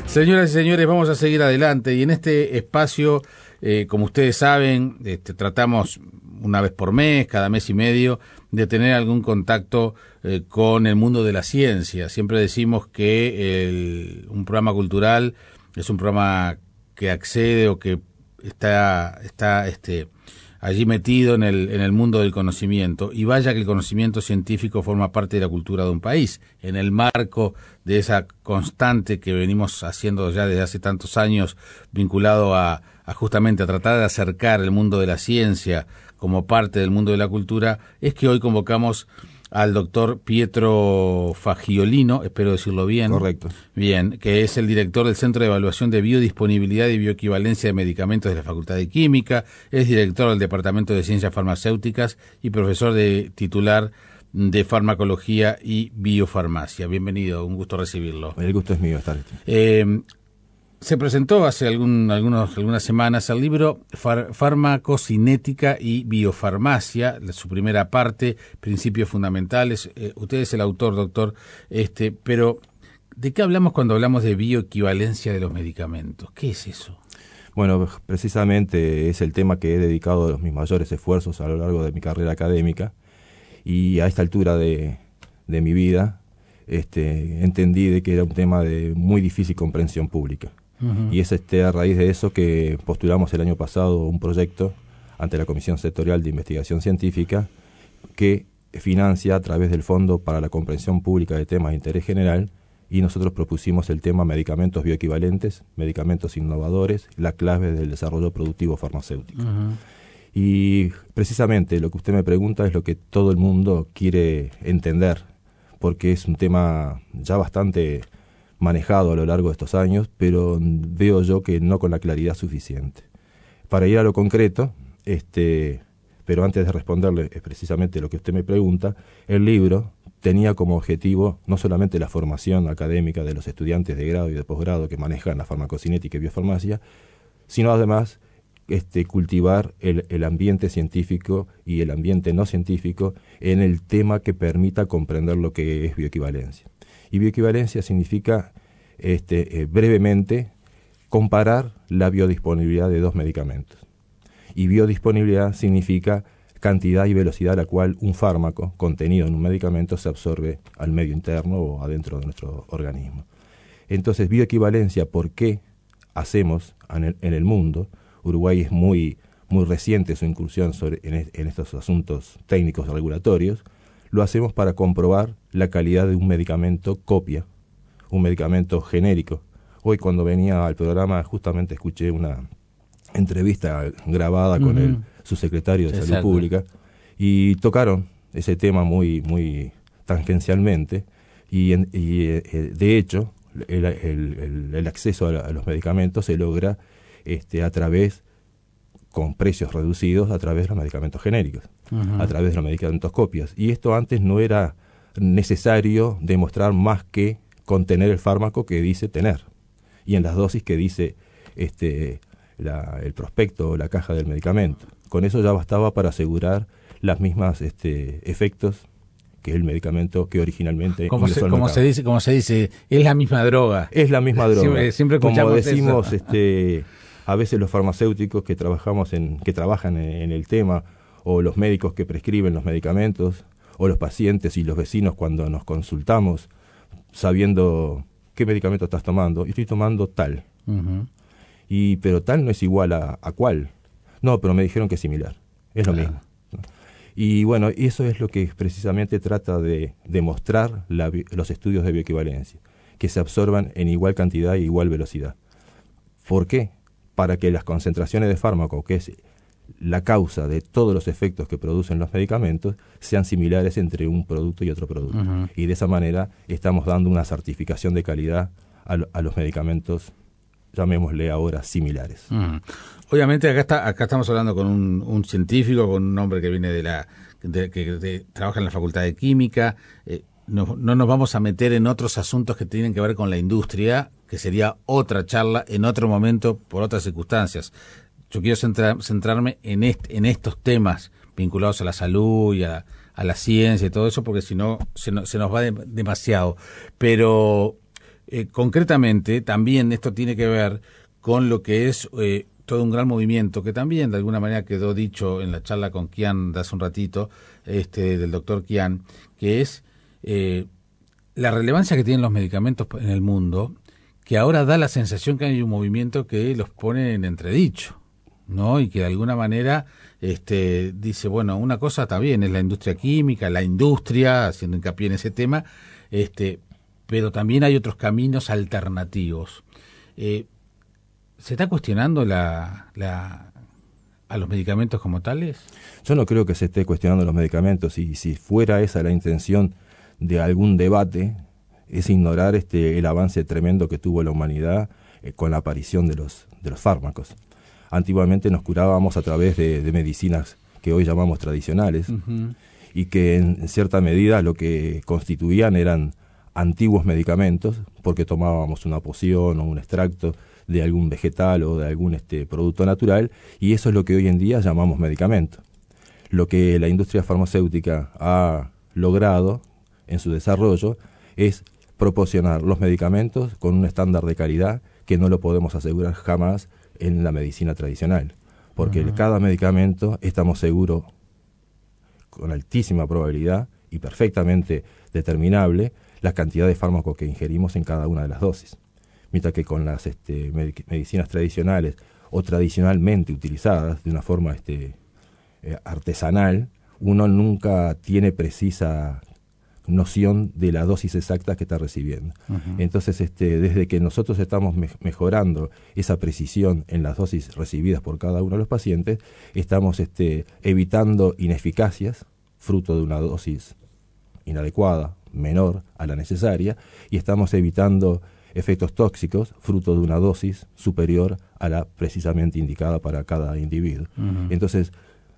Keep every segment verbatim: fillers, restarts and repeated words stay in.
Señoras y señores, vamos a seguir adelante y en este espacio, eh, como ustedes saben, este, tratamos una vez por mes, cada mes y medio, de tener algún contacto eh, con el mundo de la ciencia. Siempre decimos que el, un programa cultural es un programa que accede o que está, está este, allí metido en el, en el mundo del conocimiento. Y vaya que el conocimiento científico forma parte de la cultura de un país. En el marco de esa constante que venimos haciendo ya desde hace tantos años, vinculado a, a justamente a tratar de acercar el mundo de la ciencia como parte del mundo de la cultura, es que hoy convocamos al doctor Pietro Fagiolino, espero decirlo bien. Correcto. Bien, que es el director del Centro de Evaluación de Biodisponibilidad y Bioequivalencia de Medicamentos de la Facultad de Química, es director del Departamento de Ciencias Farmacéuticas y profesor de titular de Farmacología y Biofarmacia. Bienvenido, un gusto recibirlo. El gusto es mío estar aquí. Eh, se presentó hace algún, algunos, algunas semanas el libro Far, Farmacocinética y Biofarmacia, su primera parte, Principios Fundamentales. Eh, usted es el autor, doctor, este, pero ¿de qué hablamos cuando hablamos de bioequivalencia de los medicamentos? ¿Qué es eso? Bueno, precisamente es el tema que he dedicado los mis mayores esfuerzos a lo largo de mi carrera académica, y a esta altura de, de mi vida este, entendí de que era un tema de muy difícil comprensión pública. Uh-huh. Y es este, a raíz de eso que postulamos el año pasado un proyecto ante la Comisión Sectorial de Investigación Científica que financia a través del Fondo para la Comprensión Pública de Temas de Interés General, y nosotros propusimos el tema medicamentos bioequivalentes, medicamentos innovadores, la clave del desarrollo productivo farmacéutico. Uh-huh. Y precisamente lo que usted me pregunta es lo que todo el mundo quiere entender, porque es un tema ya bastante manejado a lo largo de estos años, pero veo yo que no con la claridad suficiente. Para ir a lo concreto, este, pero antes de responderle precisamente lo que usted me pregunta, el libro tenía como objetivo no solamente la formación académica de los estudiantes de grado y de posgrado que manejan la farmacocinética y biofarmacia, sino además este, cultivar el, el ambiente científico y el ambiente no científico en el tema que permita comprender lo que es bioequivalencia. Y bioequivalencia significa, este, eh, brevemente, comparar la biodisponibilidad de dos medicamentos. Y biodisponibilidad significa cantidad y velocidad a la cual un fármaco contenido en un medicamento se absorbe al medio interno o adentro de nuestro organismo. Entonces, bioequivalencia, ¿por qué hacemos en el, en el mundo? Uruguay es muy, muy reciente su incursión sobre, en, en estos asuntos técnicos regulatorios. Lo hacemos para comprobar la calidad de un medicamento copia, un medicamento genérico. Hoy cuando venía al programa justamente escuché una entrevista grabada con uh-huh. el subsecretario de Salud Exacto. Pública, y tocaron ese tema muy, muy tangencialmente, y, en, y eh, de hecho el, el, el, el acceso a, a los medicamentos se logra este, a través, con precios reducidos, a través de los medicamentos genéricos, uh-huh. a través de los medicamentos copias. Y esto antes no era necesario demostrar más que contener el fármaco que dice tener, y en las dosis que dice este, la, el prospecto o la caja del medicamento. Con eso ya bastaba para asegurar las mismas este, efectos que el medicamento que originalmente como se, como se dice como se dice es la misma droga. Es la misma droga. Siempre, siempre como decimos eso. este a veces los farmacéuticos que trabajamos en que trabajan en, en el tema, o los médicos que prescriben los medicamentos, o los pacientes y los vecinos cuando nos consultamos sabiendo qué medicamento estás tomando, y estoy tomando tal. Uh-huh. Y pero tal no es igual a, a cuál. No, pero me dijeron que es similar. Es lo ah. mismo. Y bueno, eso es lo que precisamente trata de demostrar la, los estudios de bioequivalencia, que se absorban en igual cantidad e igual velocidad. ¿Por qué? Para que las concentraciones de fármaco, que es la causa de todos los efectos que producen los medicamentos, sean similares entre un producto y otro producto. Uh-huh. Y de esa manera estamos dando una certificación de calidad a, a los medicamentos, llamémosle ahora, similares. Uh-huh. Obviamente acá está, acá estamos hablando con un, un científico, con un hombre que viene de la, de, que de, trabaja en la Facultad de Química. Eh, no, no nos vamos a meter en otros asuntos que tienen que ver con la industria, que sería otra charla en otro momento por otras circunstancias. Yo quiero centrar, centrarme en, este, en estos temas vinculados a la salud y a, a la ciencia y todo eso, porque si no se, no, se nos va de, demasiado. Pero eh, concretamente, también esto tiene que ver con lo que es eh, todo un gran movimiento, que también de alguna manera quedó dicho en la charla con Kian de hace un ratito, este, del doctor Kian, que es eh, la relevancia que tienen los medicamentos en el mundo, que ahora da la sensación que hay un movimiento que los pone en entredicho, ¿no? Y que de alguna manera este, dice, bueno, una cosa está bien, es la industria química, la industria, haciendo hincapié en ese tema, este, pero también hay otros caminos alternativos. Eh, ¿Se está cuestionando la, la, a los medicamentos como tales? Yo no creo que se esté cuestionando los medicamentos, y si fuera esa la intención de algún debate, es ignorar este el avance tremendo que tuvo la humanidad eh, con la aparición de los, de los fármacos. Antiguamente nos curábamos a través de, de medicinas que hoy llamamos tradicionales, uh-huh. y que en, en cierta medida lo que constituían eran antiguos medicamentos, porque tomábamos una poción o un extracto de algún vegetal o de algún este, producto natural, y eso es lo que hoy en día llamamos medicamento. Lo que la industria farmacéutica ha logrado en su desarrollo es proporcionar los medicamentos con un estándar de calidad que no lo podemos asegurar jamás en la medicina tradicional, porque uh-huh. cada medicamento estamos seguros con altísima probabilidad y perfectamente determinable la cantidad de fármacos que ingerimos en cada una de las dosis, mientras que con las este, medic- medicinas tradicionales o tradicionalmente utilizadas de una forma este, eh, artesanal, uno nunca tiene precisa noción de la dosis exacta que está recibiendo. Uh-huh. Entonces, este, desde que nosotros estamos me- mejorando esa precisión en las dosis recibidas por cada uno de los pacientes, estamos este, evitando ineficacias, fruto de una dosis inadecuada, menor a la necesaria, y estamos evitando efectos tóxicos, fruto de una dosis superior a la precisamente indicada para cada individuo. Uh-huh. Entonces,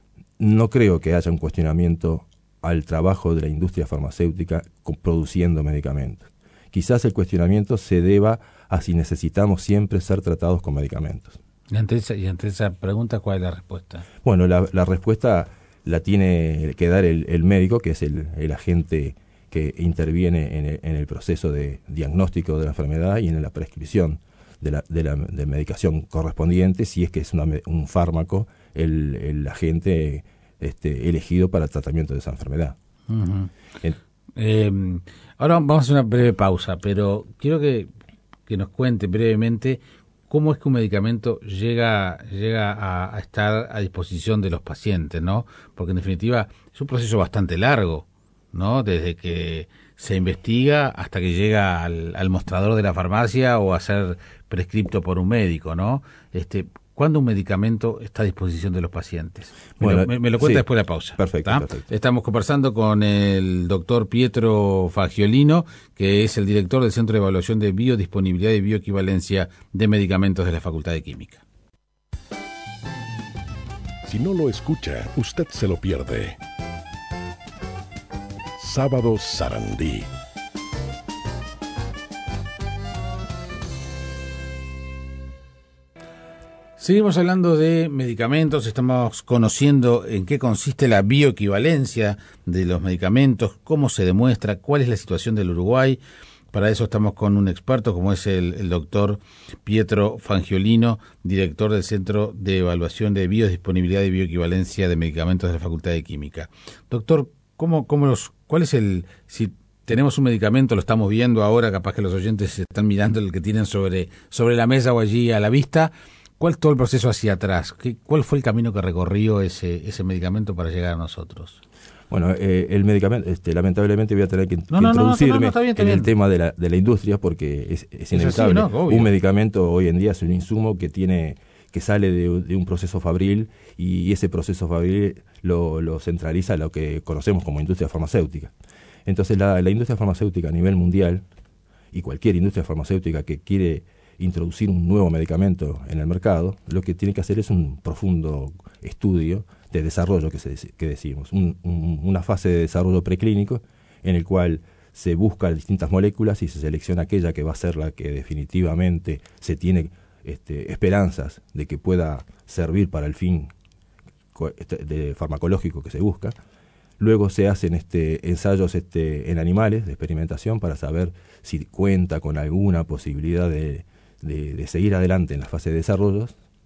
no creo que haya un cuestionamiento al trabajo de la industria farmacéutica produciendo medicamentos. Quizás el cuestionamiento se deba a si necesitamos siempre ser tratados con medicamentos. Y ante esa, y ante esa pregunta, ¿cuál es la respuesta? Bueno, la, la respuesta la tiene que dar el, el médico, que es el, el agente que interviene en el, en el proceso de diagnóstico de la enfermedad y en la prescripción de la, de la de medicación correspondiente, si es que es una, un fármaco el, el agente Este, elegido para el tratamiento de esa enfermedad. Uh-huh. En, eh, ahora vamos a hacer una breve pausa, pero quiero que, que nos cuente brevemente cómo es que un medicamento llega, llega a, a estar a disposición de los pacientes, ¿no? Porque en definitiva es un proceso bastante largo, ¿no? Desde que se investiga hasta que llega al, al mostrador de la farmacia o a ser prescripto por un médico, ¿no? Este, ¿Cuándo un medicamento está a disposición de los pacientes? Me, bueno, lo, me, me lo cuenta sí, después de la pausa. Perfecto, perfecto. Estamos conversando con el doctor Pietro Fagiolino, que es el director del Centro de Evaluación de Biodisponibilidad y Bioequivalencia de Medicamentos de la Facultad de Química. Si no lo escucha, usted se lo pierde. Sábado Sarandí. Seguimos hablando de medicamentos, estamos conociendo en qué consiste la bioequivalencia de los medicamentos, cómo se demuestra, cuál es la situación del Uruguay. Para eso estamos con un experto como es el, el doctor Pietro Fagiolino, director del Centro de Evaluación de Biodisponibilidad y Bioequivalencia de Medicamentos de la Facultad de Química. Doctor, ¿cómo, cómo los, cuál es el... si tenemos un medicamento, lo estamos viendo ahora, capaz que los oyentes están mirando el que tienen sobre, sobre la mesa o allí a la vista... ¿Cuál es todo el proceso hacia atrás? ¿Qué, ¿Cuál fue el camino que recorrió ese, ese medicamento para llegar a nosotros? Bueno, eh, el medicamento, este, lamentablemente voy a tener que, no, que no, introducirme no, no, no, está bien, está en bien. el tema de la, de la industria, porque es, es inevitable. Es así, ¿no? Obvio. Un medicamento hoy en día es un insumo que tiene que sale de, de un proceso fabril, y ese proceso fabril lo, lo centraliza lo que conocemos como industria farmacéutica. Entonces la, la industria farmacéutica a nivel mundial, y cualquier industria farmacéutica que quiere introducir un nuevo medicamento en el mercado, lo que tiene que hacer es un profundo estudio de desarrollo, que, se, que decimos, un, un, una fase de desarrollo preclínico en el cual se buscan distintas moléculas y se selecciona aquella que va a ser la que definitivamente se tiene este, esperanzas de que pueda servir para el fin de farmacológico que se busca. Luego se hacen este, ensayos este, en animales de experimentación para saber si cuenta con alguna posibilidad de, de, de seguir adelante en la fase de desarrollo.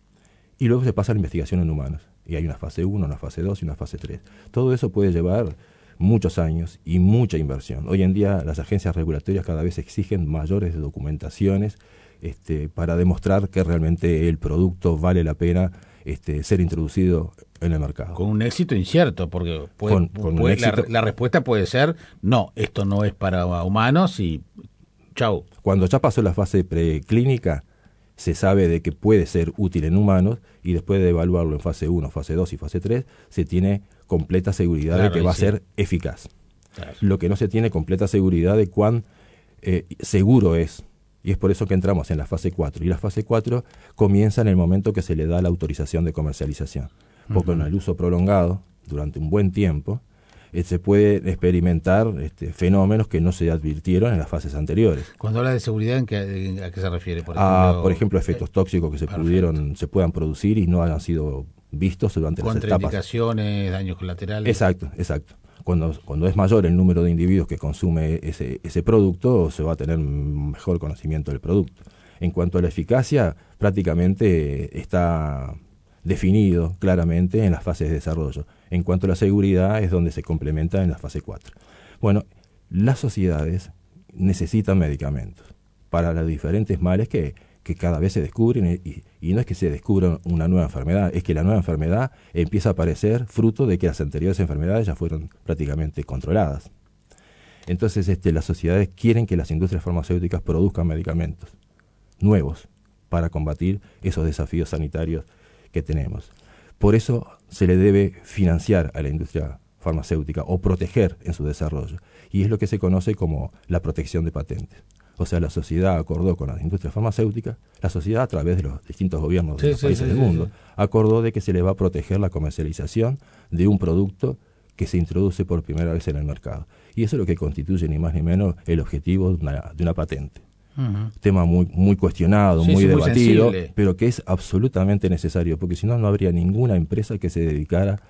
Y luego se pasa a la investigación en humanos. Y hay una fase uno, una fase dos y una fase tres. Todo eso puede llevar muchos años y mucha inversión. Hoy en día las agencias regulatorias cada vez exigen mayores documentaciones este, para demostrar que realmente el producto vale la pena este, ser introducido en el mercado. Con un éxito incierto, porque puede, con, con puede, éxito, la, la respuesta puede ser, no, esto no es para humanos y chau. Cuando ya pasó la fase preclínica, se sabe de que puede ser útil en humanos y después de evaluarlo en fase uno, fase dos y fase tres, se tiene completa seguridad claro, de que va sí. a ser eficaz. Claro. Lo que no se tiene completa seguridad de cuán eh, seguro es. Y es por eso que entramos en la fase cuatro. Y la fase cuatro comienza en el momento que se le da la autorización de comercialización. Porque uh-huh. en el uso prolongado, durante un buen tiempo, eh, se puede experimentar este, fenómenos que no se advirtieron en las fases anteriores. Cuando habla de seguridad, ¿en qué, ¿a qué se refiere? Por ejemplo, a, por ejemplo efectos eh, tóxicos que se pudieron, se puedan producir y no hayan sido vistos durante las etapas. Contraindicaciones, daños colaterales. Exacto, exacto. Cuando, cuando es mayor el número de individuos que consume ese, ese producto, se va a tener mejor conocimiento del producto. En cuanto a la eficacia, prácticamente está definido claramente en las fases de desarrollo. En cuanto a la seguridad, es donde se complementa en la fase cuatro. Bueno, las sociedades necesitan medicamentos para los diferentes males que, que cada vez se descubren y, y no es que se descubra una nueva enfermedad, es que la nueva enfermedad empieza a aparecer fruto de que las anteriores enfermedades ya fueron prácticamente controladas. Entonces este, las sociedades quieren que las industrias farmacéuticas produzcan medicamentos nuevos para combatir esos desafíos sanitarios que tenemos. Por eso se le debe financiar a la industria farmacéutica o proteger en su desarrollo. Y es lo que se conoce como la protección de patentes. O sea, la sociedad acordó con las industrias farmacéuticas, la sociedad a través de los distintos gobiernos sí, de los sí, países sí, del sí, mundo, sí. acordó de que se le va a proteger la comercialización de un producto que se introduce por primera vez en el mercado. Y eso es lo que constituye ni más ni menos el objetivo de una, de una patente. Uh-huh. Tema muy, muy cuestionado, sí, muy debatido, muy pero que es absolutamente necesario, porque si no, no habría ninguna empresa que se dedicara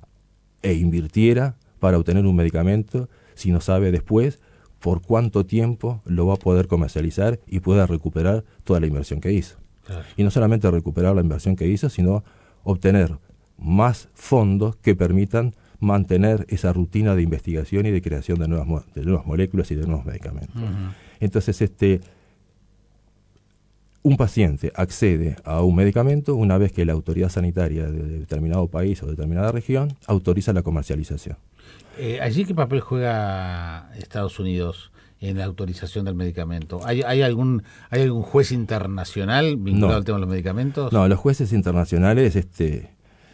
e invirtiera para obtener un medicamento si no sabe después por cuánto tiempo lo va a poder comercializar y pueda recuperar toda la inversión que hizo. Claro. Y no solamente recuperar la inversión que hizo, sino obtener más fondos que permitan mantener esa rutina de investigación y de creación de nuevas, de nuevas moléculas y de nuevos medicamentos. Uh-huh. Entonces, este, un paciente accede a un medicamento una vez que la autoridad sanitaria de determinado país o determinada región autoriza la comercialización. Eh, ¿Allí qué papel juega Estados Unidos en la autorización del medicamento? ¿Hay, hay, algún, ¿hay algún juez internacional vinculado no. al tema de los medicamentos? No, los jueces internacionales, este,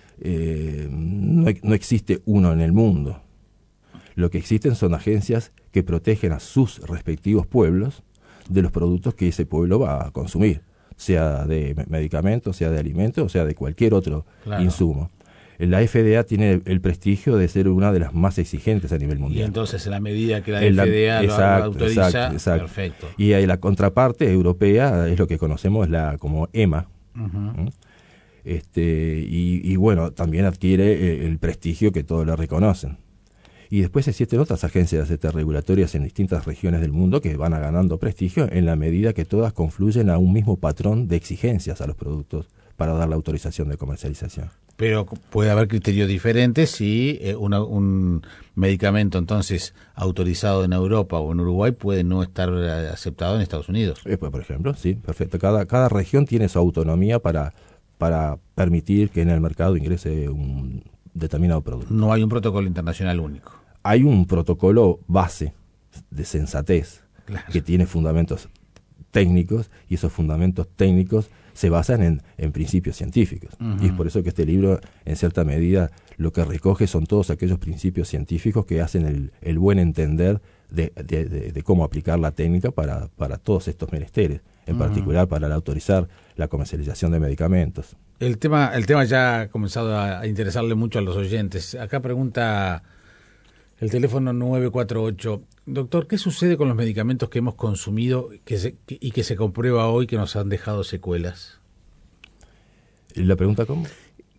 eh, no, no existe uno en el mundo. Lo que existen son agencias que protegen a sus respectivos pueblos de los productos que ese pueblo va a consumir, sea de medicamentos, sea de alimentos, o sea de cualquier otro claro. insumo. La F D A tiene el prestigio de ser una de las más exigentes a nivel mundial. Y entonces, en la medida que la F D A exacto, lo autoriza, exacto, exacto. perfecto. Y hay la contraparte europea, es lo que conocemos la como E M A. Uh-huh. ¿Mm? Este, y, y bueno, también adquiere el prestigio que todos le reconocen. Y después existen otras agencias este, regulatorias en distintas regiones del mundo que van a ganando prestigio en la medida que todas confluyen a un mismo patrón de exigencias a los productos para dar la autorización de comercialización. Pero puede haber criterios diferentes si eh, una, un medicamento entonces autorizado en Europa o en Uruguay puede no estar aceptado en Estados Unidos. Eh, pues, por ejemplo, sí, perfecto. Cada, cada región tiene su autonomía para, para permitir que en el mercado ingrese un determinado producto. No hay un protocolo internacional único. Hay un protocolo base de sensatez claro. que tiene fundamentos técnicos y esos fundamentos técnicos se basan en, en principios científicos. Uh-huh. Y es por eso que este libro, en cierta medida, lo que recoge son todos aquellos principios científicos que hacen el, el buen entender de, de, de, de cómo aplicar la técnica para, para todos estos menesteres, en uh-huh. particular para autorizar la comercialización de medicamentos. El tema, el tema ya ha comenzado a interesarle mucho a los oyentes. Acá pregunta el teléfono nueve cuatro ocho. Doctor, ¿qué sucede con los medicamentos que hemos consumido que se, que, y que se comprueba hoy que nos han dejado secuelas? ¿La pregunta cómo?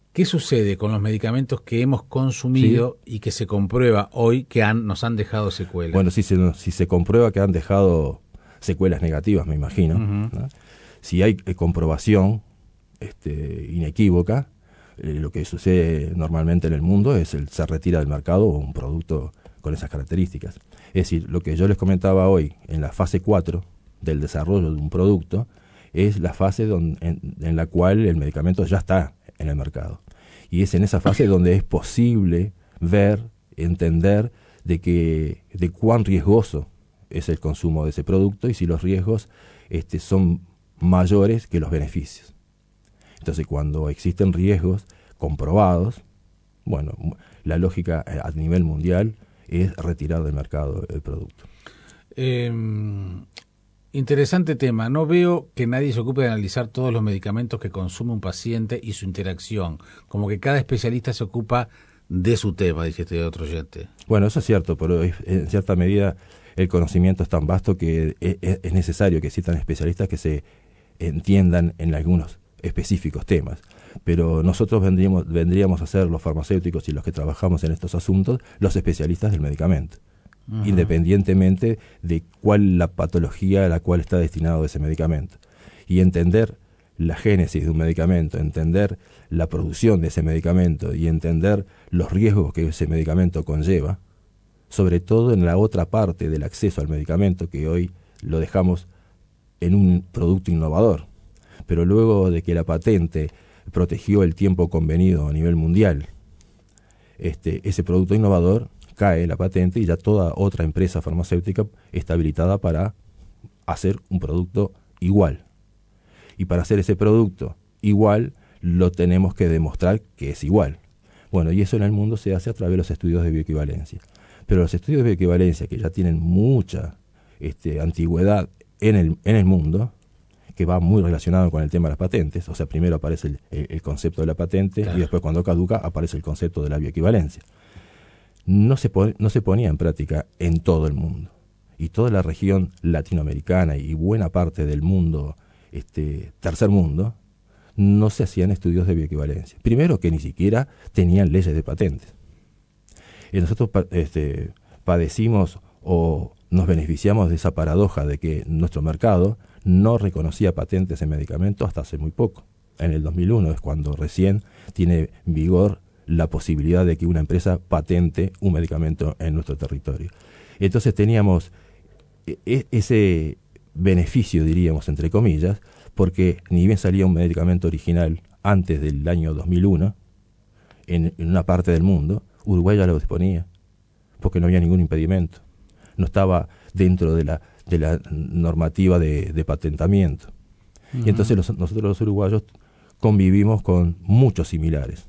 ¿qué sucede con los medicamentos que hemos consumido sí. y que se comprueba hoy que han, nos han dejado secuelas? Bueno, si se, si se comprueba que han dejado secuelas negativas, me imagino, uh-huh. ¿no? Si hay eh, comprobación este, inequívoca, eh, lo que sucede normalmente en el mundo es el se retira del mercado un producto con esas características. Es decir, lo que yo les comentaba hoy, en la fase cuatro del desarrollo de un producto, es la fase donde, en, en la cual el medicamento ya está en el mercado. Y es en esa fase donde es posible ver, entender de que de cuán riesgoso es el consumo de ese producto y si los riesgos este, son mayores que los beneficios. Entonces, cuando existen riesgos comprobados, bueno, la lógica a nivel mundial es retirar del mercado el producto. Eh, interesante tema. No veo que nadie se ocupe de analizar todos los medicamentos que consume un paciente y su interacción. Como que cada especialista se ocupa de su tema, dice este otro oyente. Bueno, eso es cierto, pero es, en cierta medida el conocimiento es tan vasto que es, es necesario que existan especialistas que se entiendan en algunos específicos temas. Pero nosotros vendríamos, vendríamos a ser los farmacéuticos y los que trabajamos en estos asuntos, los especialistas del medicamento, uh-huh. independientemente de cuál la patología a la cual está destinado ese medicamento. Y entender la génesis de un medicamento, entender la producción de ese medicamento y entender los riesgos que ese medicamento conlleva, sobre todo en la otra parte del acceso al medicamento, que hoy lo dejamos en un producto innovador. Pero luego de que la patente protegió el tiempo convenido a nivel mundial, este, ese producto innovador cae la patente y ya toda otra empresa farmacéutica está habilitada para hacer un producto igual. Y para hacer ese producto igual, lo tenemos que demostrar que es igual. Bueno, y eso en el mundo se hace a través de los estudios de bioequivalencia. Pero los estudios de bioequivalencia, que ya tienen mucha este, antigüedad en el, en el mundo, que va muy relacionado con el tema de las patentes, o sea, primero aparece el, el, el concepto de la patente, claro. y después cuando caduca aparece el concepto de la bioequivalencia. No se, pon, no se ponía en práctica en todo el mundo. Y toda la región latinoamericana y buena parte del mundo, este tercer mundo, no se hacían estudios de bioequivalencia. Primero que ni siquiera tenían leyes de patentes. Y nosotros este, padecimos o nos beneficiamos de esa paradoja de que nuestro mercado no reconocía patentes en medicamentos hasta hace muy poco. En el dos mil uno es cuando recién tiene vigor la posibilidad de que una empresa patente un medicamento en nuestro territorio. Entonces teníamos e- ese beneficio, diríamos, entre comillas, porque ni bien salía un medicamento original antes del año dos mil uno, en, en una parte del mundo, Uruguay ya lo disponía, porque no había ningún impedimento. No estaba dentro de la, de la normativa de, de patentamiento. Uh-huh. Y entonces los, nosotros los uruguayos convivimos con muchos similares,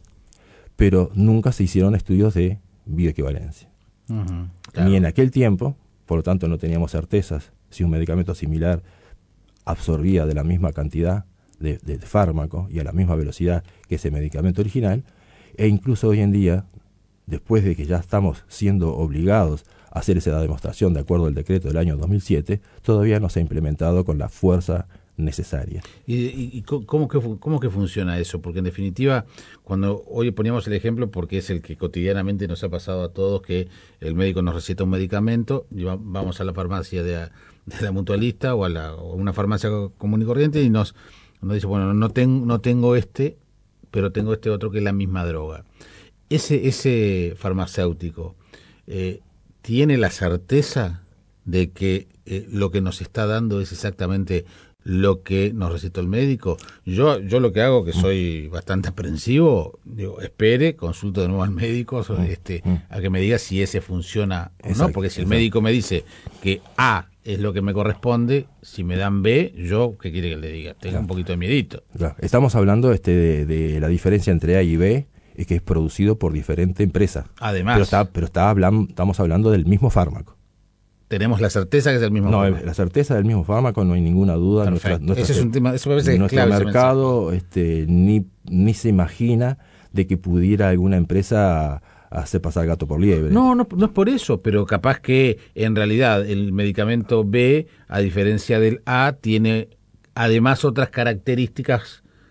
pero nunca se hicieron estudios de bioequivalencia. Uh-huh. Claro. Ni en aquel tiempo, por lo tanto no teníamos certezas si un medicamento similar absorbía de la misma cantidad de, de fármaco y a la misma velocidad que ese medicamento original, e incluso hoy en día, después de que ya estamos siendo obligados a hacer esa demostración de acuerdo al decreto del año dos mil siete, todavía no se ha implementado con la fuerza necesaria. ¿Y, y, y cómo, que, cómo que funciona eso? Porque en definitiva, cuando hoy poníamos el ejemplo, porque es el que cotidianamente nos ha pasado a todos, que el médico nos receta un medicamento, y va, vamos a la farmacia de, de la mutualista o a, la, o a una farmacia común y corriente y nos, nos dice, bueno, no, ten, no tengo este, pero tengo este otro que es la misma droga. Ese, ese farmacéutico eh, tiene la certeza de que eh, lo que nos está dando es exactamente lo que nos recetó el médico. Yo yo lo que hago, que soy bastante aprensivo, digo, espere, consulto de nuevo al médico este, a que me diga si ese funciona o no, porque si el médico me dice que A es lo que me corresponde, si me dan B, yo, ¿qué quiere que le diga? Tenga claro. un poquito de miedito. Claro. Estamos hablando este de, de la diferencia entre A y B, es que es producido por diferente empresa. Además. Pero, está, pero está hablando, estamos hablando del mismo fármaco. Tenemos la certeza que es el mismo no, fármaco. La certeza del mismo fármaco, no hay ninguna duda. Nuestra, nuestra, Ese es un tema, eso parece nuestro clave, mercado este, ni, ni se imagina de que pudiera alguna empresa hacer pasar gato por liebre. No, no, no es por eso, pero capaz que en realidad el medicamento B, a diferencia del A, tiene además otras características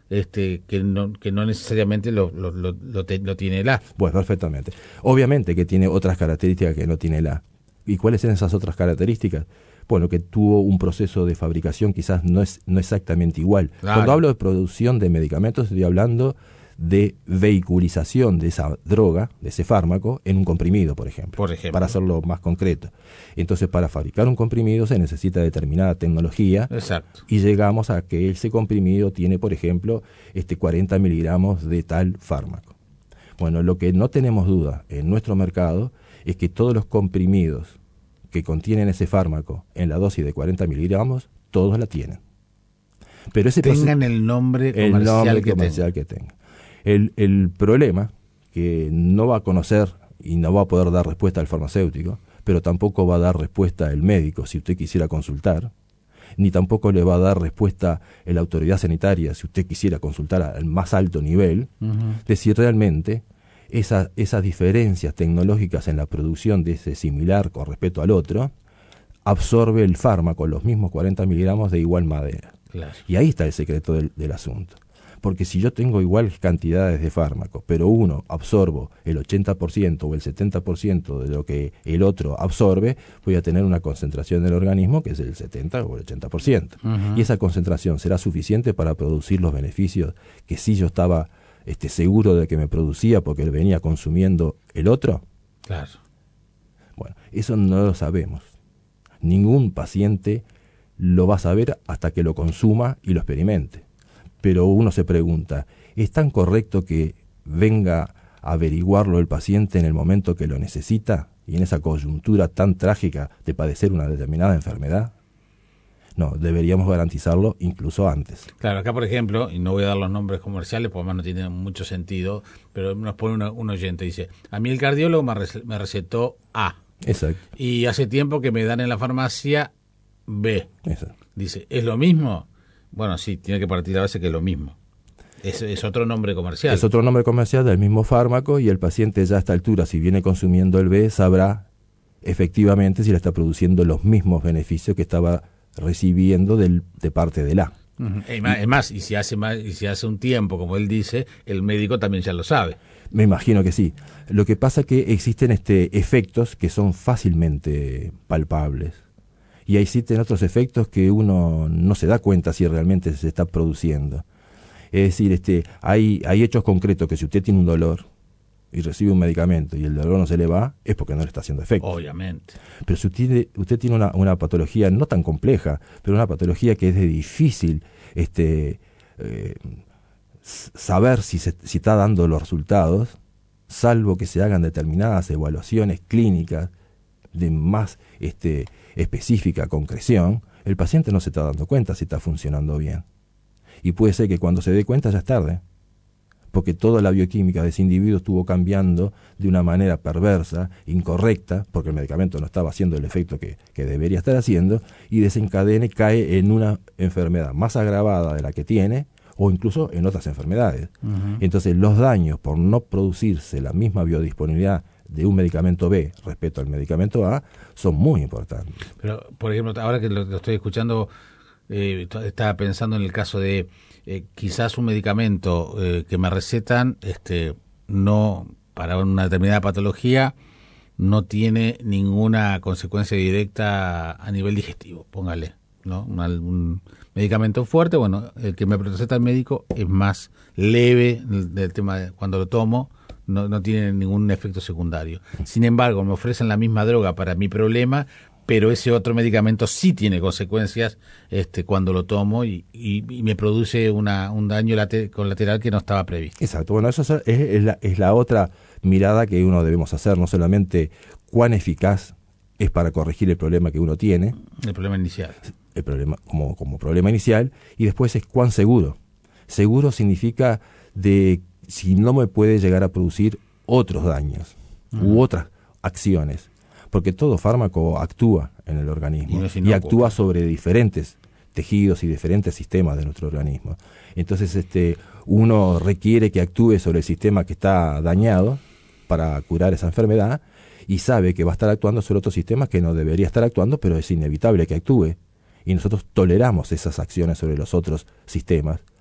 este, que no, que no necesariamente lo, lo, lo, lo, te, lo tiene el A. Pues perfectamente. Obviamente que tiene otras características que no tiene el A. ¿Y cuáles son esas otras características? Bueno, que tuvo un proceso de fabricación quizás no es no exactamente igual. Claro. Cuando hablo de producción de medicamentos, estoy hablando de vehiculización de esa droga, de ese fármaco, en un comprimido, por ejemplo. Por ejemplo. Para hacerlo más concreto. Entonces, para fabricar un comprimido se necesita determinada tecnología. Exacto. Y llegamos a que ese comprimido tiene, por ejemplo, este cuarenta miligramos de tal fármaco. Bueno, lo que no tenemos duda en nuestro mercado es que todos los comprimidos que contienen ese fármaco en la dosis de cuarenta miligramos, todos la tienen. Pero ese tengan el nombre comercial, el nombre que, comercial tenga. que tenga. El, el problema que no va a conocer y no va a poder dar respuesta al farmacéutico, pero tampoco va a dar respuesta el médico si usted quisiera consultar, ni tampoco le va a dar respuesta la autoridad sanitaria si usted quisiera consultar al más alto nivel, uh-huh. de si realmente Esa, esas diferencias tecnológicas en la producción de ese similar con respecto al otro, absorbe el fármaco, los mismos cuarenta miligramos de igual manera. Claro. Y ahí está el secreto del, del asunto. Porque si yo tengo iguales cantidades de fármaco, pero uno absorbo el ochenta por ciento o el setenta por ciento de lo que el otro absorbe, voy a tener una concentración del organismo que es el setenta o el ochenta por ciento. Uh-huh. Y esa concentración será suficiente para producir los beneficios que si yo estaba Este, seguro de que me producía porque venía consumiendo el otro. Claro. Bueno, eso no lo sabemos. Ningún paciente lo va a saber hasta que lo consuma y lo experimente. Pero uno se pregunta, ¿es tan correcto que venga a averiguarlo el paciente en el momento que lo necesita y en esa coyuntura tan trágica de padecer una determinada enfermedad? No, deberíamos garantizarlo incluso antes. Claro, acá por ejemplo, y no voy a dar los nombres comerciales porque además no tiene mucho sentido, pero nos pone una, un oyente, dice, a mí el cardiólogo me, rec- me recetó A. Exacto. Y hace tiempo que me dan en la farmacia B. Exacto. Dice, ¿es lo mismo? Bueno, sí, tiene que partir a base que es lo mismo. Es, es otro nombre comercial. Es otro nombre comercial del mismo fármaco y el paciente ya a esta altura, si viene consumiendo el B, sabrá efectivamente si le está produciendo los mismos beneficios que estaba recibiendo del, de parte del A. Uh-huh. Es más, es más, y si hace más, y si hace un tiempo, como él dice, el médico también ya lo sabe. Me imagino que sí. Lo que pasa es que existen este efectos que son fácilmente palpables. Y existen otros efectos que uno no se da cuenta si realmente se está produciendo. Es decir, este, hay, hay hechos concretos que si usted tiene un dolor y recibe un medicamento y el dolor no se le va, es porque no le está haciendo efecto. Obviamente. Pero si usted, usted tiene una, una patología no tan compleja, pero una patología que es de difícil este, eh, saber si, se, si está dando los resultados, salvo que se hagan determinadas evaluaciones clínicas de más este, específica concreción, el paciente no se está dando cuenta si está funcionando bien. Y puede ser que cuando se dé cuenta ya es tarde, porque toda la bioquímica de ese individuo estuvo cambiando de una manera perversa, incorrecta, porque el medicamento no estaba haciendo el efecto que, que debería estar haciendo, y desencadena y cae en una enfermedad más agravada de la que tiene, o incluso en otras enfermedades. Uh-huh. Entonces, los daños por no producirse la misma biodisponibilidad de un medicamento B respecto al medicamento A son muy importantes. Pero, por ejemplo, ahora que lo, lo estoy escuchando, eh, estaba pensando en el caso de eh, quizás un medicamento eh, que me recetan este no para una determinada patología no tiene ninguna consecuencia directa a nivel digestivo, póngale, ¿no? Un, un medicamento fuerte, bueno, el que me receta el médico es más leve del tema de cuando lo tomo, no, no tiene ningún efecto secundario. Sin embargo, me ofrecen la misma droga para mi problema, pero ese otro medicamento sí tiene consecuencias este, cuando lo tomo y, y, y me produce una, un daño late, colateral que no estaba previsto. Exacto, bueno, eso es, es, la, es la otra mirada que uno debemos hacer, no solamente cuán eficaz es para corregir el problema que uno tiene. El problema inicial. El problema como, como problema inicial, y después es cuán seguro. Seguro significa de si no me puede llegar a producir otros daños uh-huh. u otras acciones. Porque todo fármaco actúa en el organismo y, no y actúa sobre diferentes tejidos y diferentes sistemas de nuestro organismo. Entonces este uno requiere que actúe sobre el sistema que está dañado para curar esa enfermedad y sabe que va a estar actuando sobre otros sistemas que no debería estar actuando, pero es inevitable que actúe. Y nosotros toleramos esas acciones sobre los otros sistemas,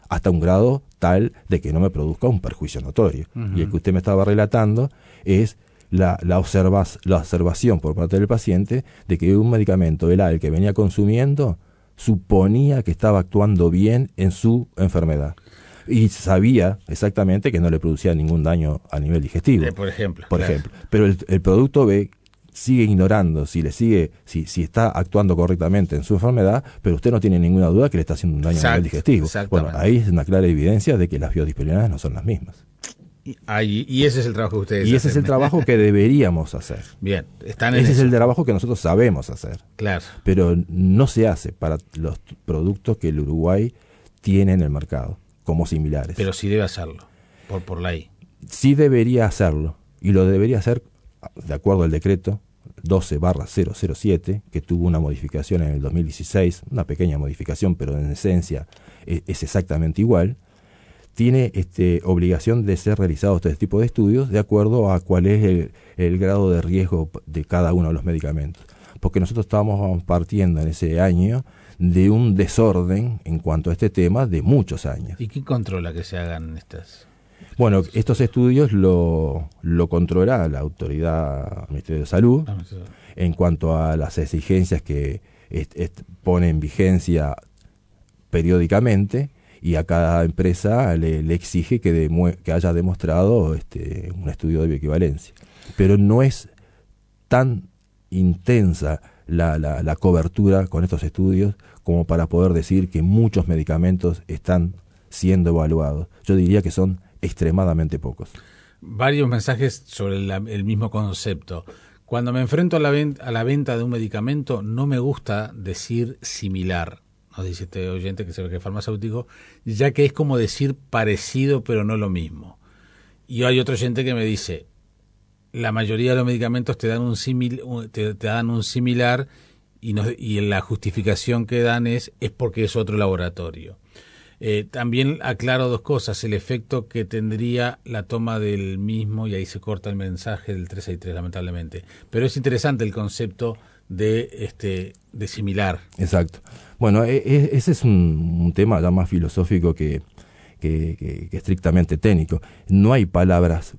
hasta un grado tal de que no me produzca un perjuicio notorio. Uh-huh. Y el que usted me estaba relatando es la, la, observas, la observación por parte del paciente de que un medicamento, el A, el que venía consumiendo, suponía que estaba actuando bien en su enfermedad. Y sabía exactamente que no le producía ningún daño a nivel digestivo. Eh, por ejemplo. Por claro. ejemplo. Pero el, el producto B sigue ignorando si le sigue, si, si está actuando correctamente en su enfermedad, pero usted no tiene ninguna duda que le está haciendo un daño Exacto, a nivel digestivo. Bueno, ahí es una clara evidencia de que las biodisponibilidades no son las mismas. Y, ahí, y ese es el trabajo que ustedes hacen. Y ese es el trabajo que deberíamos hacer. Bien, están en Ese eso. es el trabajo que nosotros sabemos hacer. Claro. Pero no se hace para los productos que el Uruguay tiene en el mercado como similares. Pero sí debe hacerlo, por, por ley. Sí debería hacerlo, y lo debería hacer de acuerdo al decreto doce barra cero cero siete, que tuvo una modificación en el dos mil dieciséis, una pequeña modificación, pero en esencia es, es exactamente igual. Tiene este, obligación de ser realizados este tipo de estudios de acuerdo a cuál es el, el grado de riesgo de cada uno de los medicamentos. Porque nosotros estábamos partiendo en ese año de un desorden en cuanto a este tema de muchos años. ¿Y quién controla que se hagan estas? Bueno, estos estudios lo, lo controla la autoridad del Ministerio de Salud ah, sí. en cuanto a las exigencias que est, est, pone en vigencia periódicamente, y a cada empresa le, le exige que, demue, que haya demostrado este, un estudio de bioequivalencia. Pero no es tan intensa la, la, la cobertura con estos estudios como para poder decir que muchos medicamentos están siendo evaluados. Yo diría que son extremadamente pocos. Varios mensajes sobre la, el mismo concepto. Cuando me enfrento a la, ven, a la venta de un medicamento, no me gusta decir similar, nos dice este oyente que se ve que es farmacéutico, ya que es como decir parecido pero no lo mismo. Y hay otro oyente que me dice, la mayoría de los medicamentos te dan un simil, te, te dan un similar y, no, y la justificación que dan es, es porque es otro laboratorio. Eh, también aclaro dos cosas, el efecto que tendría la toma del mismo, y ahí se corta el mensaje del trescientos sesenta y tres lamentablemente, pero es interesante el concepto de este de similar. Exacto. Bueno, e, e, ese es un, un tema ya más filosófico que, que, que, que estrictamente técnico. No hay palabras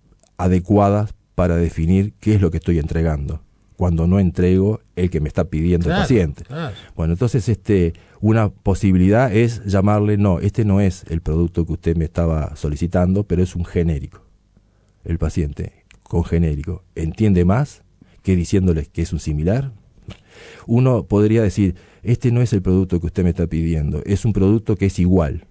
adecuadas para definir qué es lo que estoy entregando cuando no entrego el que me está pidiendo claro, el paciente. Claro. Bueno, entonces este una posibilidad es llamarle, no, este no es el producto que usted me estaba solicitando, pero es un genérico. El paciente con genérico entiende más que diciéndole que es un similar. Uno podría decir, este no es el producto que usted me está pidiendo, es un producto que es igual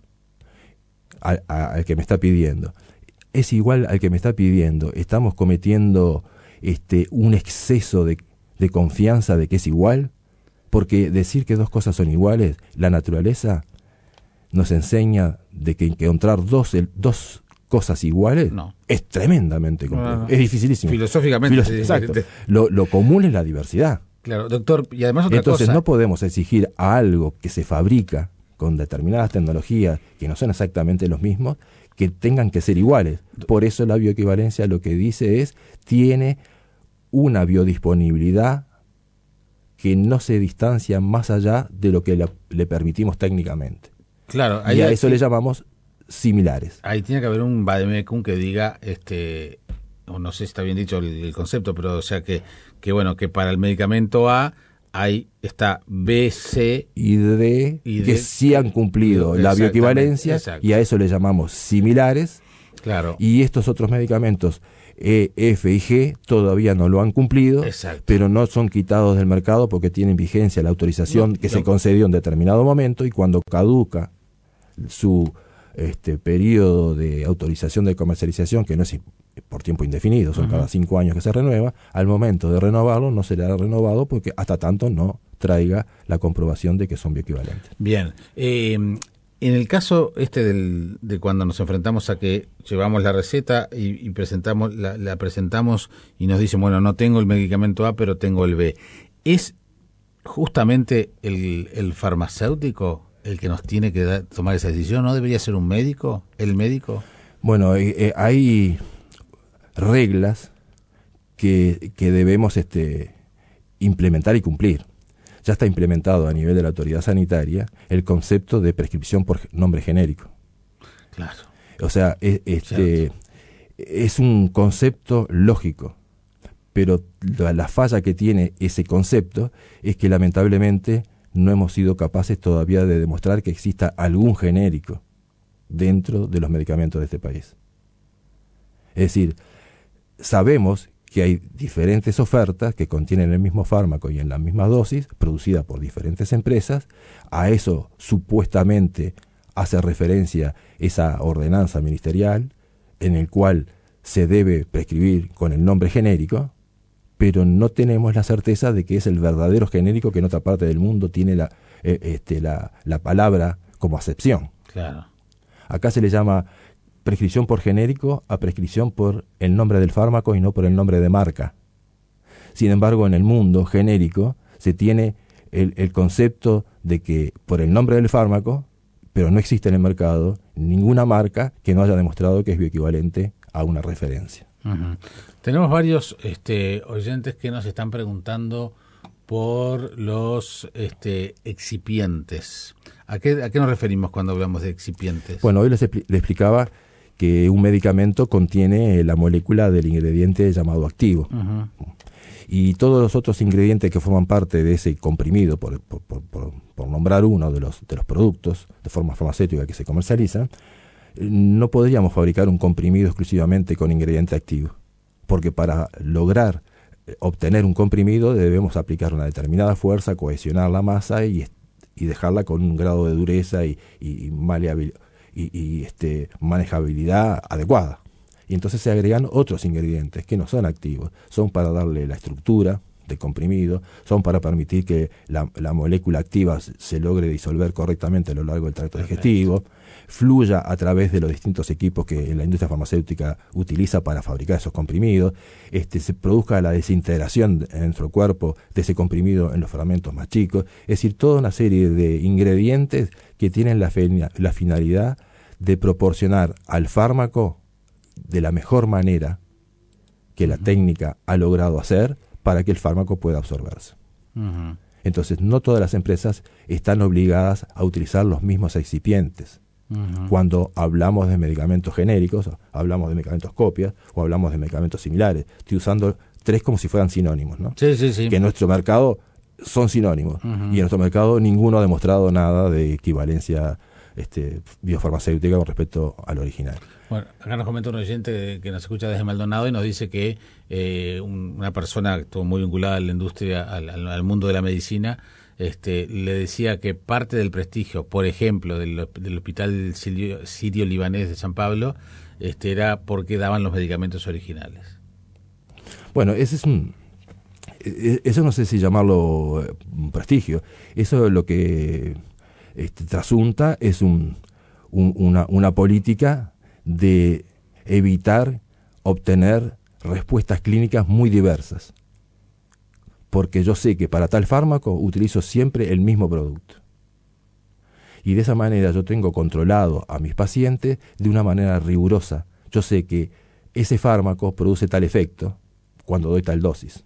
al, al que me está pidiendo. Es igual al que me está pidiendo. Estamos cometiendo este un exceso de, de confianza de que es igual, porque decir que dos cosas son iguales, la naturaleza nos enseña de que encontrar dos, el, dos cosas iguales no. es tremendamente complejo, no, no. es dificilísimo. Filosóficamente. Filos- exacto. Lo, lo común es la diversidad. Claro, doctor, y además otra Entonces cosa. no podemos exigir a algo que se fabrica con determinadas tecnologías que no son exactamente los mismos, que tengan que ser iguales. Por eso la bioequivalencia lo que dice es, tiene una biodisponibilidad que no se distancia más allá de lo que la, le permitimos técnicamente. Claro, ahí y a hay, eso le llamamos similares. Ahí tiene que haber un vademecum que diga, este, no sé si está bien dicho el, el concepto, pero o sea que, que bueno, que para el medicamento A ahí está B, C y D, y que D, sí han cumplido la bioequivalencia, exacto. Y a eso le llamamos similares. Claro. Y estos otros medicamentos E, F y G todavía no lo han cumplido, exacto. Pero no son quitados del mercado porque tienen vigencia la autorización no, que no. se concedió en determinado momento, y cuando caduca su este periodo de autorización de comercialización, que no es por tiempo indefinido, son uh-huh. cada cinco años que se renueva, al momento de renovarlo no será renovado porque hasta tanto no traiga la comprobación de que son bioequivalentes. Bien, eh, en el caso este del, de cuando nos enfrentamos a que llevamos la receta y, y presentamos la, la presentamos y nos dicen, bueno, no tengo el medicamento A, pero tengo el B, ¿es justamente el, el farmacéutico el que nos tiene que da, tomar esa decisión? ¿No debería ser un médico, el médico? Bueno, eh, eh, hay reglas que, que debemos este, implementar y cumplir. ya está implementado a nivel de la autoridad sanitaria el concepto de prescripción por nombre genérico. Claro. O sea, es, este, es un concepto lógico, pero la, la falla que tiene ese concepto es que lamentablemente no hemos sido capaces todavía de demostrar que exista algún genérico dentro de los medicamentos de este país. Es decir, sabemos que hay diferentes ofertas que contienen el mismo fármaco y en la misma dosis, producida por diferentes empresas. A eso supuestamente hace referencia esa ordenanza ministerial en el cual se debe prescribir con el nombre genérico, pero no tenemos la certeza de que es el verdadero genérico que en otra parte del mundo tiene la, eh, este, la, la palabra como acepción. Claro. Acá se le llama prescripción por genérico a prescripción por el nombre del fármaco y no por el nombre de marca. Sin embargo, en el mundo genérico se tiene el, el concepto de que por el nombre del fármaco, pero no existe en el mercado ninguna marca que no haya demostrado que es bioequivalente a una referencia. Uh-huh. Tenemos varios este, oyentes que nos están preguntando por los este, excipientes. ¿A qué, ¿A qué nos referimos cuando hablamos de excipientes? Bueno, hoy les, les explicaba que un medicamento contiene la molécula del ingrediente llamado activo. Uh-huh. Y todos los otros ingredientes que forman parte de ese comprimido, por, por, por, por, por nombrar uno de los, de los productos de forma farmacéutica que se comercializan, no podríamos fabricar un comprimido exclusivamente con ingrediente activo, porque para lograr obtener un comprimido debemos aplicar una determinada fuerza, cohesionar la masa y, y dejarla con un grado de dureza y, y, maleabil, y, y este, manejabilidad adecuada. Y entonces se agregan otros ingredientes que no son activos, son para darle la estructura del comprimido, son para permitir que la, la molécula activa se logre disolver correctamente a lo largo del tracto digestivo, fluya a través de los distintos equipos que la industria farmacéutica utiliza para fabricar esos comprimidos, este, se produzca la desintegración en nuestro cuerpo de ese comprimido en los fragmentos más chicos, es decir, toda una serie de ingredientes que tienen la, fe, la finalidad de proporcionar al fármaco de la mejor manera que la técnica ha logrado hacer para que el fármaco pueda absorberse. Uh-huh. Entonces, no todas las empresas están obligadas a utilizar los mismos excipientes. Uh-huh. Cuando hablamos de medicamentos genéricos, hablamos de medicamentos copias o hablamos de medicamentos similares. Estoy usando tres como si fueran sinónimos, ¿no? Sí, sí, sí. Que en nuestro mercado son sinónimos. Uh-huh. Y en nuestro mercado ninguno ha demostrado nada de equivalencia este, biofarmacéutica con respecto al original. Bueno, acá nos comenta un oyente que nos escucha desde Maldonado y nos dice que eh, un, una persona que estuvo muy vinculada a la industria, al, al, al mundo de la medicina, este, le decía que parte del prestigio, por ejemplo, del, del Hospital Sirio, Sirio Libanés de San Pablo, este, era porque daban los medicamentos originales. Bueno, ese es un... Eso no sé si llamarlo un prestigio. Eso lo que este, trasunta es un, un, una, una política de evitar obtener respuestas clínicas muy diversas, porque yo sé que para tal fármaco utilizo siempre el mismo producto y de esa manera yo tengo controlado a mis pacientes de una manera rigurosa. Yo sé que ese fármaco produce tal efecto cuando doy tal dosis.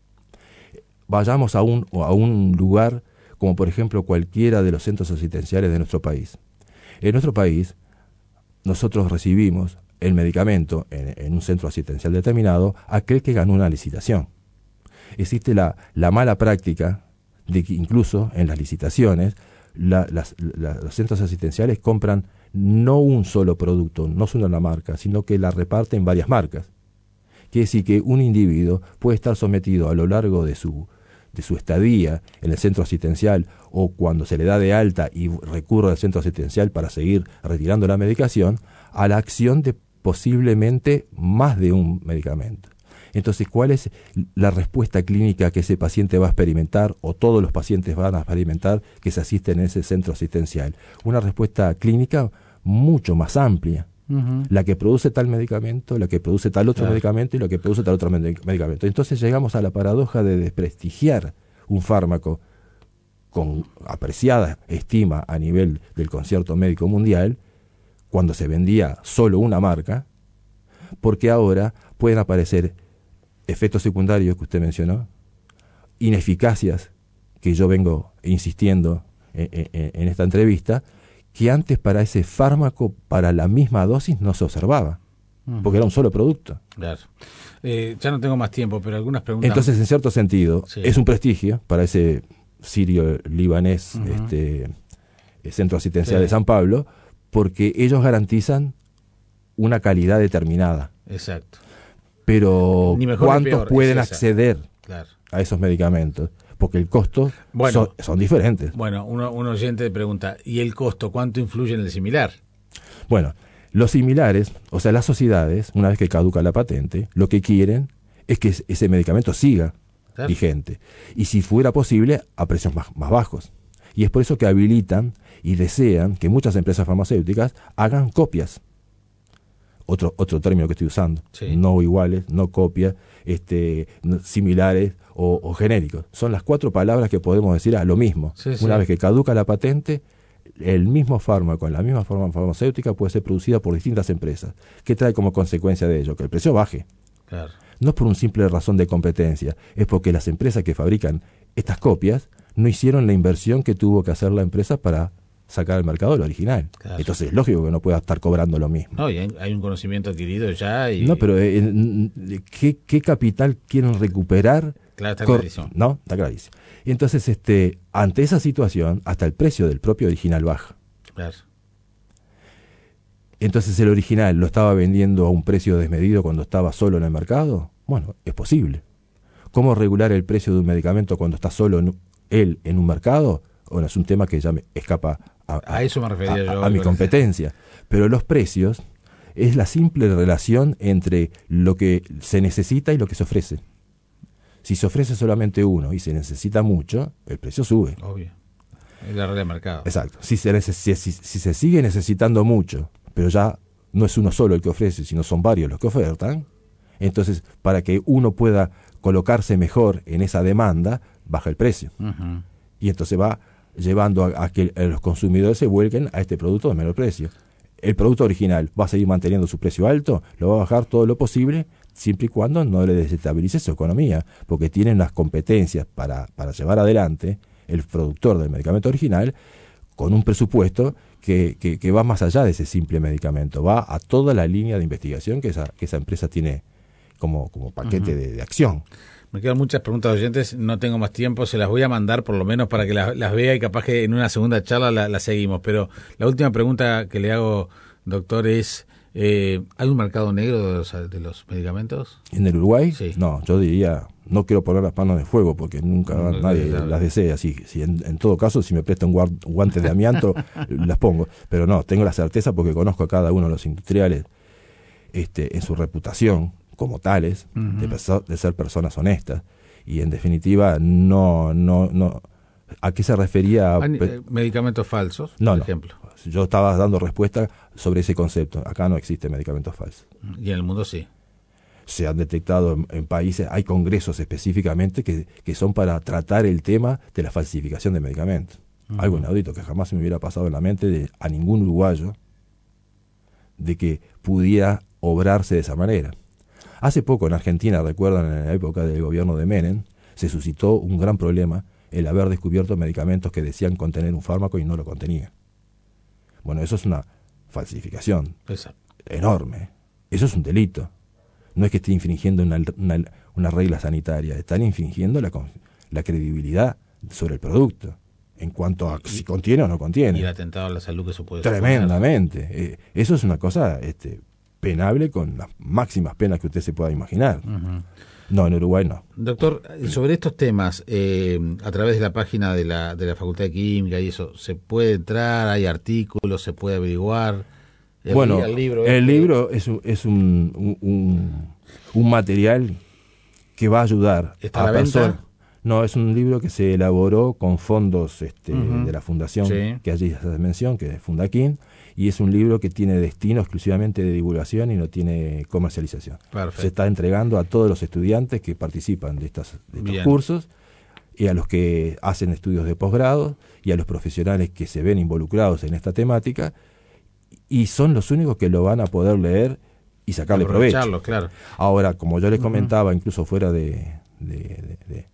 Vayamos a un, a un lugar como por ejemplo cualquiera de los centros asistenciales de nuestro país. En nuestro país nosotros recibimos el medicamento en, en un centro asistencial determinado, aquel que ganó una licitación. Existe la, la mala práctica de que incluso en las licitaciones la, las, la, los centros asistenciales compran no un solo producto, no solo una marca, sino que la reparten varias marcas. Quiere decir que un individuo puede estar sometido a lo largo de su, de su estadía en el centro asistencial o cuando se le da de alta y recurre al centro asistencial para seguir retirando la medicación, a la acción de posiblemente más de un medicamento. Entonces, ¿cuál es la respuesta clínica que ese paciente va a experimentar o todos los pacientes van a experimentar que se asisten en ese centro asistencial? Una respuesta clínica mucho más amplia. Uh-huh. La que produce tal medicamento, la que produce tal otro claro. medicamento y la que produce tal otro medicamento. Entonces llegamos a la paradoja de desprestigiar un fármaco con apreciada estima a nivel del concierto médico mundial, cuando se vendía solo una marca, porque ahora pueden aparecer efectos secundarios que usted mencionó, ineficacias que yo vengo insistiendo en, en, en esta entrevista, que antes para ese fármaco, para la misma dosis, no se observaba, uh-huh. porque era un solo producto. Claro. Eh, ya no tengo más tiempo, pero algunas preguntas... Entonces, en cierto sentido, sí. es un prestigio para ese sirio-libanés uh-huh. este, Centro Asistencial sí. de San Pablo, porque ellos garantizan una calidad determinada. Exacto. Pero ¿cuántos pueden acceder claro. a esos medicamentos? Porque el costo bueno, son, son diferentes. Bueno, uno, un oyente pregunta, ¿y el costo cuánto influye en el similar? Bueno, los similares, o sea, las sociedades, una vez que caduca la patente, lo que quieren es que ese medicamento siga claro. vigente. Y si fuera posible, a precios más, más bajos. Y es por eso que habilitan y desean que muchas empresas farmacéuticas hagan copias. Otro, otro término que estoy usando, sí. no iguales, no copias, este, no, similares o, o genéricos. Son las cuatro palabras que podemos decir a lo mismo. Sí, Una sí. vez que caduca la patente, el mismo fármaco, en la misma forma farmacéutica, puede ser producida por distintas empresas. ¿Qué trae como consecuencia de ello? Que el precio baje. Claro. No es por una simple razón de competencia, es porque las empresas que fabrican estas copias no hicieron la inversión que tuvo que hacer la empresa para sacar al mercado el original. Claro. Entonces es lógico que no pueda estar cobrando lo mismo. No, y hay, hay un conocimiento adquirido ya. Y... No, pero eh, ¿qué, ¿qué capital quieren recuperar? Claro, está Cor- clarísimo. No, está clarísimo. Y entonces, este, ante esa situación, hasta el precio del propio original baja. Claro. Entonces, ¿el original lo estaba vendiendo a un precio desmedido cuando estaba solo en el mercado? Bueno, es posible. ¿Cómo regular el precio de un medicamento cuando está solo en, él en un mercado? Bueno, es un tema que ya me escapa a, a, a eso me refería a, yo a mi competencia. Pero los precios es la simple relación entre lo que se necesita y lo que se ofrece. Si se ofrece solamente uno y se necesita mucho, el precio sube. Obvio. Es la regla del mercado. Exacto. Si se, neces- si, si, si se sigue necesitando mucho, pero ya no es uno solo el que ofrece, sino son varios los que ofertan, entonces para que uno pueda colocarse mejor en esa demanda, baja el precio. Uh-huh. Y entonces va llevando a, a que los consumidores se vuelquen a este producto de menor precio. El producto original va a seguir manteniendo su precio alto, lo va a bajar todo lo posible, siempre y cuando no le desestabilice su economía, porque tiene unas competencias para, para llevar adelante el productor del medicamento original con un presupuesto que, que, que va más allá de ese simple medicamento, va a toda la línea de investigación que esa, que esa empresa tiene como, como paquete uh-huh. de, de acción. Me quedan muchas preguntas de oyentes, no tengo más tiempo, se las voy a mandar por lo menos para que las, las vea y capaz que en una segunda charla la, la seguimos. Pero la última pregunta que le hago, doctor, es, eh, ¿hay un mercado negro de los, de los medicamentos? ¿En el Uruguay? Sí. No, yo diría, no quiero poner las manos de fuego porque nunca no, nadie no, no, las desea. Si, si en, en todo caso, si me prestan guard, guantes de amianto, las pongo. Pero no, tengo la certeza porque conozco a cada uno de los industriales este, en su reputación como tales, uh-huh. de, perso- de ser personas honestas, y en definitiva no, no, no, ¿a qué se refería? ¿Hay eh, medicamentos falsos, no, por no. ejemplo? Yo estaba dando respuesta sobre ese concepto. Acá no existe medicamentos falsos. Y en el mundo sí. Se han detectado en, en países, hay congresos específicamente que, que son para tratar el tema de la falsificación de medicamentos. Uh-huh. Algo inaudito que jamás se me hubiera pasado en la mente de, a ningún uruguayo de que pudiera obrarse de esa manera. Hace poco en Argentina, recuerdan, en la época del gobierno de Menem, se suscitó un gran problema el haber descubierto medicamentos que decían contener un fármaco y no lo contenía. Bueno, eso es una falsificación Exacto. enorme. Eso es un delito. No es que esté infringiendo una, una, una regla sanitaria, están infringiendo la, la credibilidad sobre el producto, en cuanto a si contiene o no contiene. Y el atentado a la salud que eso puede Tremendamente. Eh, eso es una cosa... este penable con las máximas penas que usted se pueda imaginar. Uh-huh. No, en Uruguay no. Doctor, sobre estos temas, eh, a través de la página de la de la Facultad de Química y eso, ¿se puede entrar? ¿Hay artículos? ¿Se puede averiguar? El, bueno, el libro, el libro es, un, es un, un, un, un material que va a ayudar ¿Está a a la personas. venta? No, es un libro que se elaboró con fondos este, uh-huh. de la fundación sí. que allí se mencionó, que es Fundaquín, y es un libro que tiene destino exclusivamente de divulgación y no tiene comercialización. Perfecto. Se está entregando a todos los estudiantes que participan de, estas, de estos Bien. cursos, y a los que hacen estudios de posgrado, y a los profesionales que se ven involucrados en esta temática, y son los únicos que lo van a poder leer y sacarle provecho. Claro. Ahora, como yo les comentaba, uh-huh. incluso fuera de... de, de, de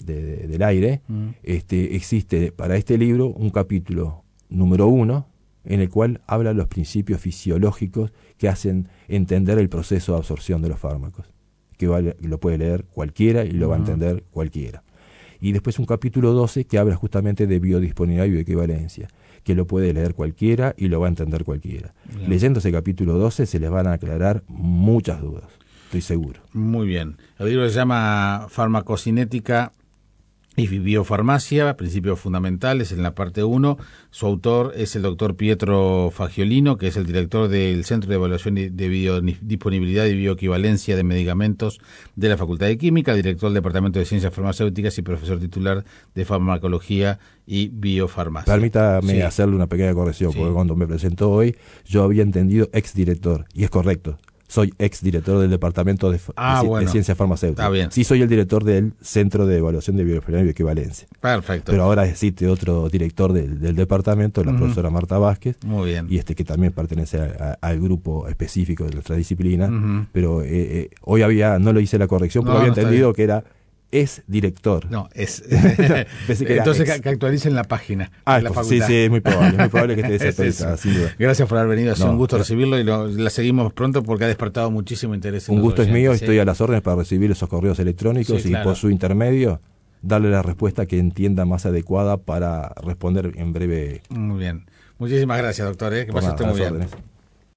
de, de, del aire, mm. este, existe para este libro un capítulo número uno en el cual habla de los principios fisiológicos que hacen entender el proceso de absorción de los fármacos, que va, lo puede leer cualquiera y lo mm. va a entender cualquiera. Y después un capítulo doce que habla justamente de biodisponibilidad y bioequivalencia, que lo puede leer cualquiera y lo va a entender cualquiera. Bien. Leyendo ese capítulo doce se les van a aclarar muchas dudas, estoy seguro. Muy bien. El libro se llama Farmacocinética y Biofarmacia, principios fundamentales, en la parte uno. Su autor es el doctor Pietro Fagiolino, que es el director del Centro de Evaluación de Biodisponibilidad y Bioequivalencia de Medicamentos de la Facultad de Química, director del Departamento de Ciencias Farmacéuticas y profesor titular de Farmacología y Biofarmacia. Permítame sí. hacerle una pequeña corrección, sí. porque cuando me presentó hoy, yo había entendido exdirector, y es correcto. Soy exdirector del Departamento de, ah, de, bueno. de Ciencias Farmacéuticas. Está bien. Sí, soy el director del Centro de Evaluación de Biodisponibilidad y Bioequivalencia. Perfecto. Pero ahora existe otro director del, del departamento, la uh-huh. profesora Marta Vázquez. Muy bien. Y este que también pertenece a, a, al grupo específico de nuestra disciplina. Uh-huh. Pero eh, eh, hoy había no lo hice la corrección, porque no, había no entendido que era es director. No, es. no, entonces que, que actualicen la página. Ah, la sí, sí, es muy probable. Es muy probable que esté desactualizada, sin duda. Gracias por haber venido. Ha sido no, un gusto eh, recibirlo y lo, la seguimos pronto porque ha despertado muchísimo interés. En un gusto oyentes, es mío, ¿sí? Estoy a las órdenes para recibir esos correos electrónicos sí, y claro. por su intermedio darle la respuesta que entienda más adecuada para responder en breve. Muy bien. Muchísimas gracias, doctor. ¿eh? Que pase usted muy bien. Órdenes.